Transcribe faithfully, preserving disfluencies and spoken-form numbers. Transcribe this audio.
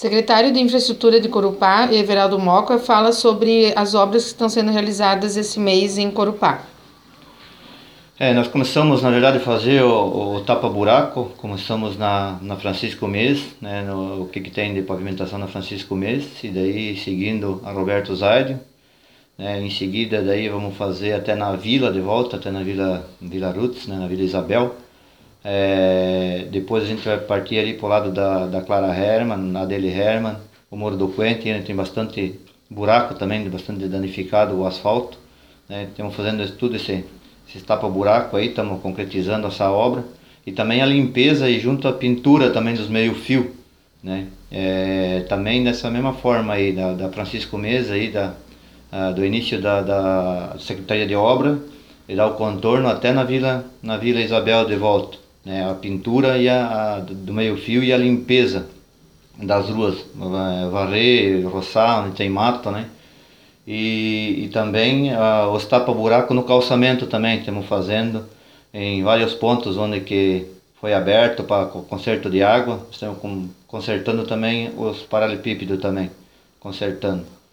Secretário de Infraestrutura de Corupá, Everaldo Moca, fala sobre as obras que estão sendo realizadas esse mês em Corupá. É, nós começamos, na verdade, a fazer o, o tapa-buraco, começamos na, na Francisco Mês, né, no, o que, que tem de pavimentação na Francisco Mês, e daí seguindo a Roberto Zaidio, né, em seguida daí vamos fazer até na Vila de volta, até na Vila, Vila Roots, né, na Vila Isabel. É, depois a gente vai partir ali para o lado da, da Clara Hermann, na Adele Hermann, o Moro do Quente, ainda tem bastante buraco também, bastante danificado o asfalto, né, estamos fazendo tudo esse esse tapa-buraco aí, estamos concretizando essa obra, e também a limpeza e junto à pintura também dos meio-fio, né? É, também dessa mesma forma aí, da, da Francisco Mesa aí, da, a, do início da, da Secretaria de Obra, e dá o contorno até na Vila, na Vila Isabel de volta, né? A pintura e a, a do meio-fio e a limpeza das ruas, varrer, roçar onde tem mato, né? E, e também uh, os tapa-buraco no calçamento também estamos fazendo em vários pontos onde que foi aberto para conserto de água. Estamos com, consertando também os paralelepípedos também, consertando.